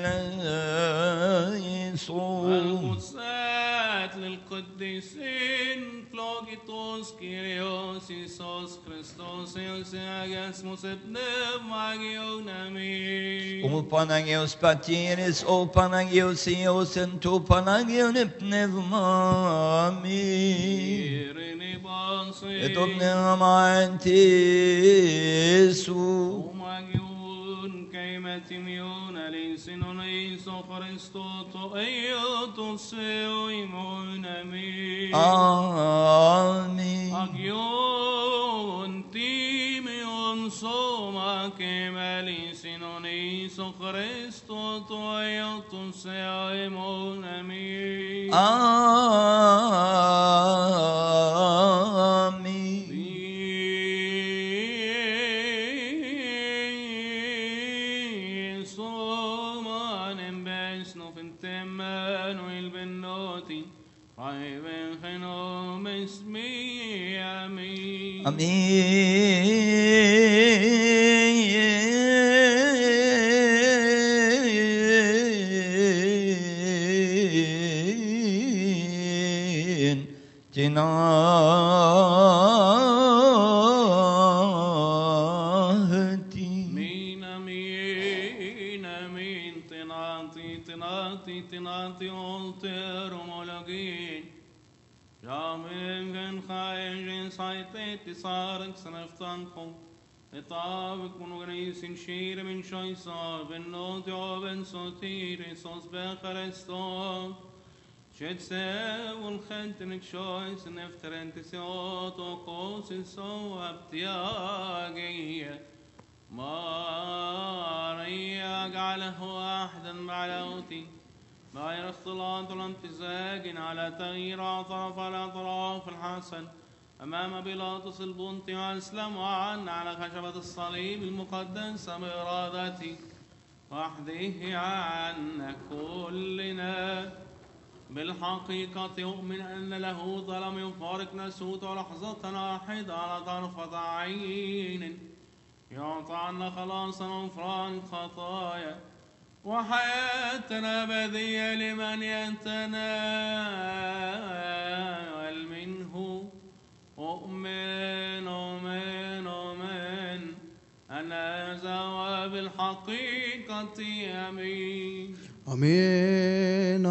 eleison. القدسات للقديسين فلوغيتوس كيريوس إيسوس كريستوس يوسياغاسموس ابنماغيون امين. O Panagios Patiris, O Panagios Ios, and to Panagion Pneumami. إيريني بانسي Et omneamantisu. وماغيون كيما تيميون الإنسان إيسو خريستوتو أيوتو سيو إيمون امين. Amen. Agion timion soma kemali sinoni so Christo toiotum seaemon amin. Amen. Soma nembes no fintemano il bennoti. Aiven genom esmi amin. Amen. Tinati. Min amin amin tinati olter homologin. Jamen gen khayen saitet sarang sanaftankom. Etabek monogreisin shire min shoisa ben not joven sotiri sos ben Christo. Shetse ul khantenik shois nefterent siot o kosin so abtiagiye. ماريا جعله واحدا مع لوتي غير اختلاط وامتزاج على تغيير أطراف الأطراف الحسن أمام بيلاطس البنطي وأسلم عن على خشبة الصليب المقدس بإرادتي وحده عنا كلنا بالحقيقة يؤمن أن له ظلم يفارق نسوت لحظة واحدة على طرفة عين يعطى عنا خلاصا وغفران خطايا وحياة أبدية لمن يتناول منه أؤمن أؤمن أؤمن أن هذا بالحقيقة أمين. آمين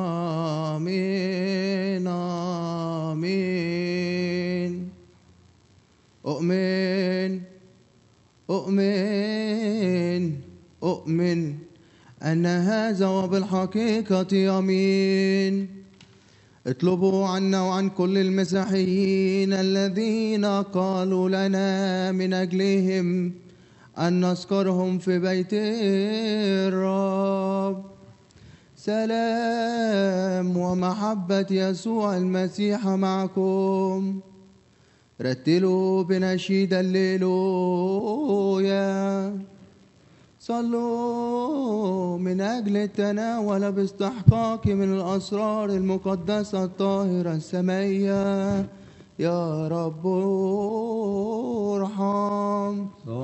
آمين آمين. أؤمن أؤمن أؤمن أن هذا وبالحقيقة أمين. اطلبوا عنا وعن كل المسيحيين الذين قالوا لنا من أجلهم أن نذكرهم في بيت الرب. سلام ومحبة يسوع المسيح معكم. رتلوا بنشيد الليلويا. صلوا من أجل التناول باستحقاق من الأسرار المقدسة الطاهرة السمائية يا رب ارحم.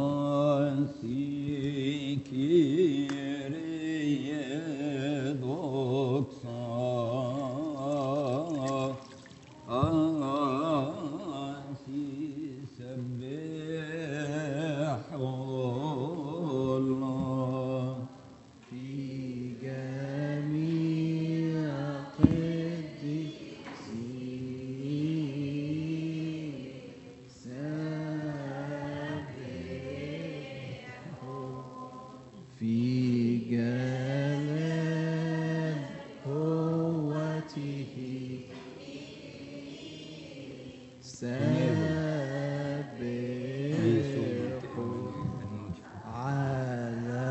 في جميع في جلال قوته سبحوا على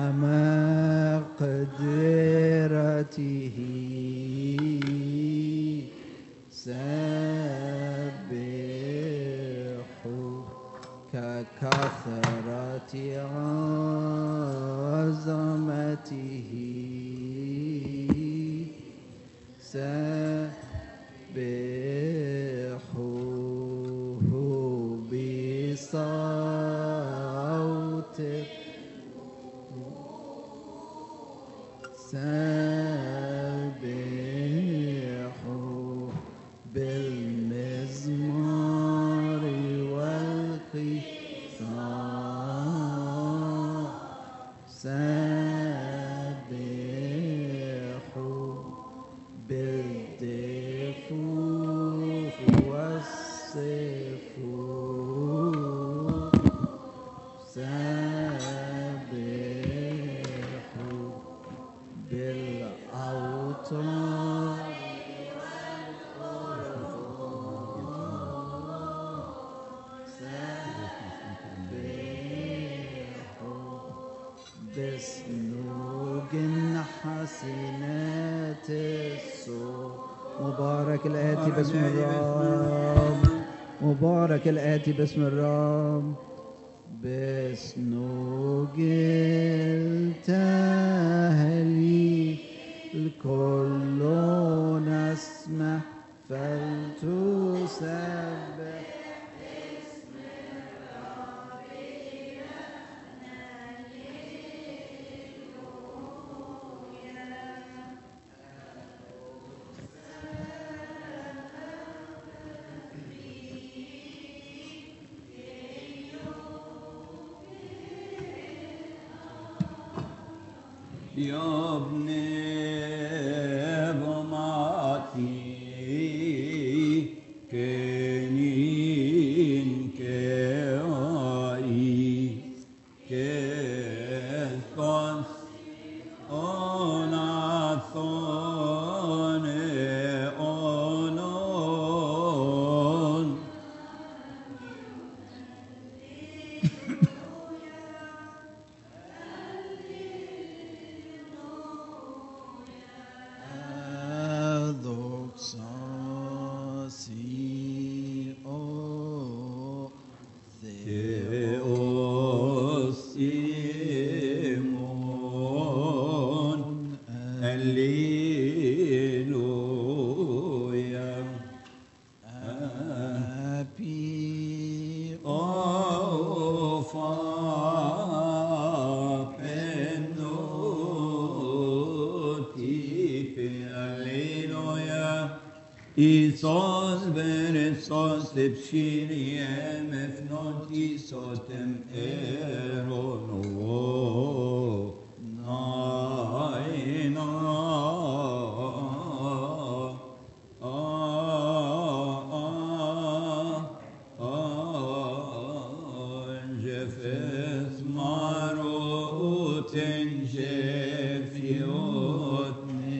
مقدرته سبحوا ككثرة عظمته سبحوه بصوت سبحوه بالمزمار والقيثار سبحوه بالدفوف والصفوف سبحوه بالأوتار بسنوج حسنات الصوت. مبارك الآتي باسم الرب، مبارك الآتي باسم الرب. بسنوج التهليل الكل نسمع فلتسبح يا ابن بماتي كنين كاي كاس أنا ثاني أنا Theosimon, Alleluia. Happy O fa penoti, Alleluia. Isos beresos epsiliem efnotisotem erono naina jefes maroten jefiot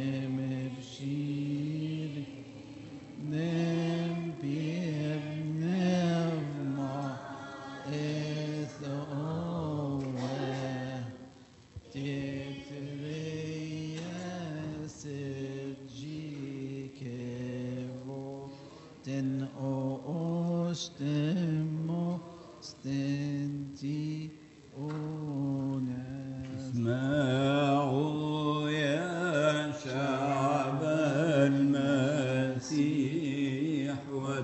nemebshir nem piev nevma ethowe tetreyes jikevo ten ostemo stenti ones. اسمعوا يا شعب المسيح المسيح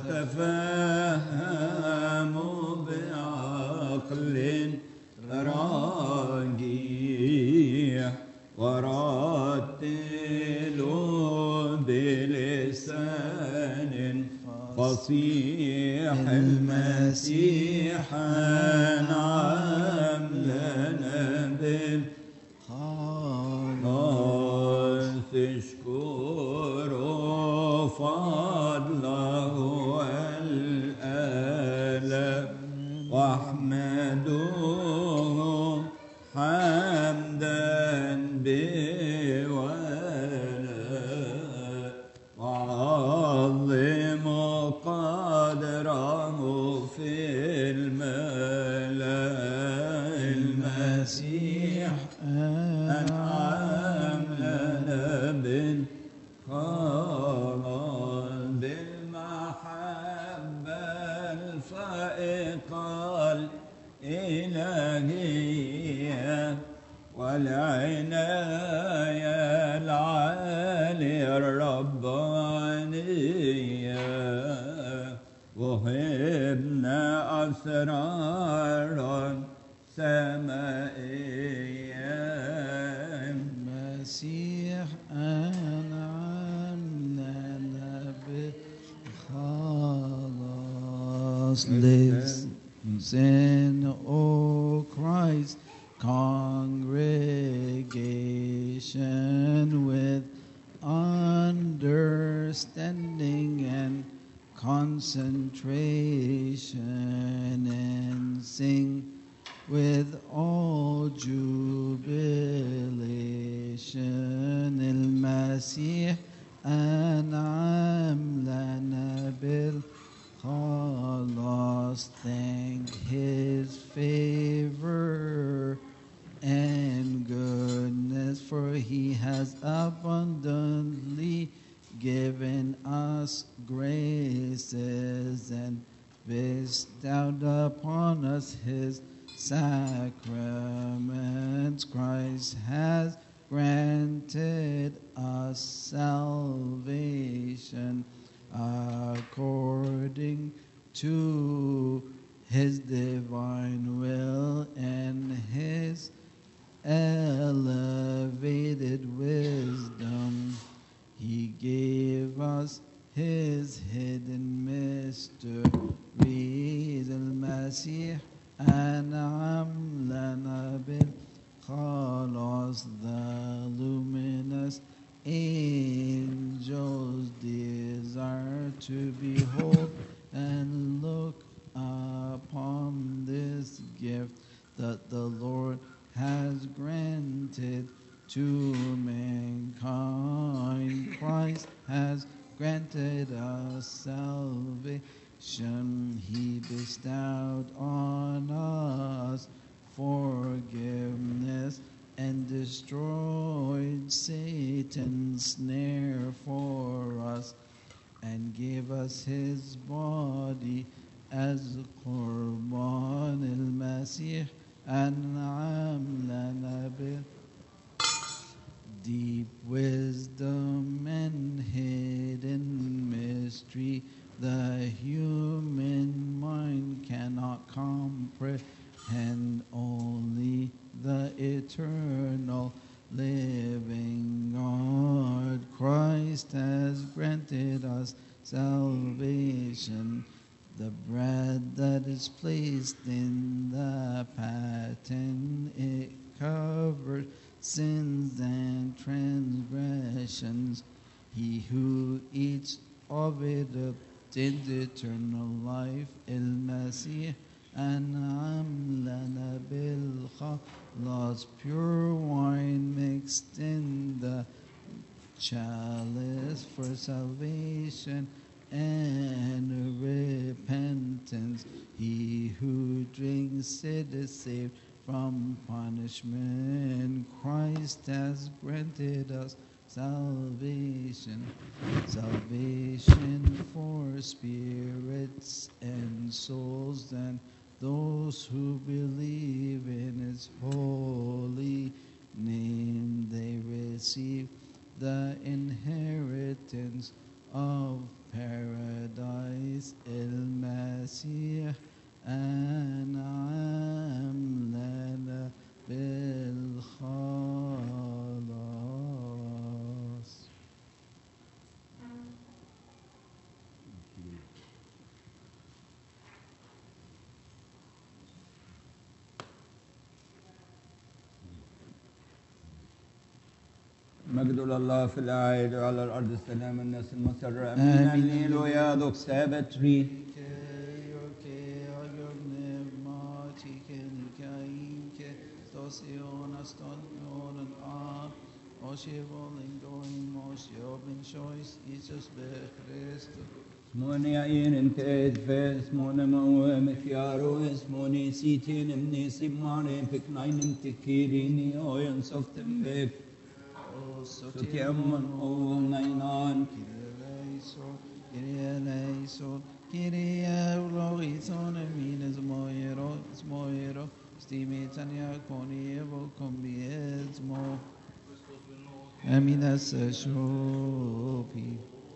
وتفهموا بعقل راجع ورتلوا بلسان فصيح المسيح نعم لنا بالخلاص اشكروا فضله والآلاء واحمدوه حمدا بولاء وعظموا قدره في الملا المسيح أنعم لنا بالخلاص بالمحبة الفائقة الإلهية والعناية العالية الربانية وهبنا أسرارا سمائية المسيح أنعم لنا بالخلاص. Listen, O Christ, congregation with understanding and concentration, and sing with all jubilation. المسيح أنعم لنا بالخلاص. Thank His favor and goodness, for He has abundantly given us graces and bestowed upon us His sacraments. Christ has granted us salvation according to His divine will and His elevated wisdom. He gave us His hidden mysteries. المسيح أنعم لنا بالخلاص. The luminous angels desire to behold and look upon this gift that the Lord has granted to mankind. Christ has granted us salvation. He bestowed on us forgiveness and destroyed Satan's snare for us, and gave us His body as قربان. المسيح أنعم لنا بالخلاص. Deep wisdom and hidden mystery the human mind cannot comprehend. Only the eternal living God, Christ, has granted us salvation. The bread that is placed in the paten, it covers sins and transgressions. He who eats of it obtains eternal life. المسيح أنعم لنا بالخلاص. Pure wine mixed in the chalice for salvation and repentance. He who drinks it is saved from punishment. Christ has granted us salvation. Salvation for spirits and souls and those who believe in His holy name. They receive the inheritance of paradise. مجد لله في الأعالي وعلى الأرض السلام الناس المسرة أمين الليل ويا دوك سابت ري اسموني عين انتهت في اسموني موام خيارو اسموني سيتين مني سيماني بك ناين انتكيريني اوين صفتم بك ستي أمن أو نينان Kyrie eleison, Kyrie eulogison, emines moiro, stimitania conievo combiesmo, emines shopi.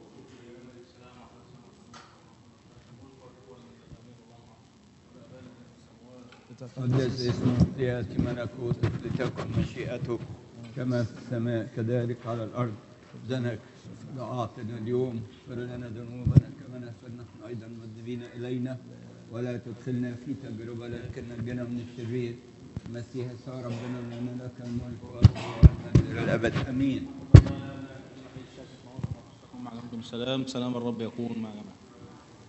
قدس اسمك ليأتي ملكوتك لتكن مشيئتك كما في السماء كذلك على الأرض. زنك أعطنا اليوم اغفر لنا ذنوبنا كما نغفر نحن أيضا المذنبين إلينا ولا تدخلنا في تجربة لكن نجنا من الشرير. المسيح يسوع ربنا لنا لك الملك والمجد إلى الأبد آمين. معكم سلام الرب يكون مع جميعكم.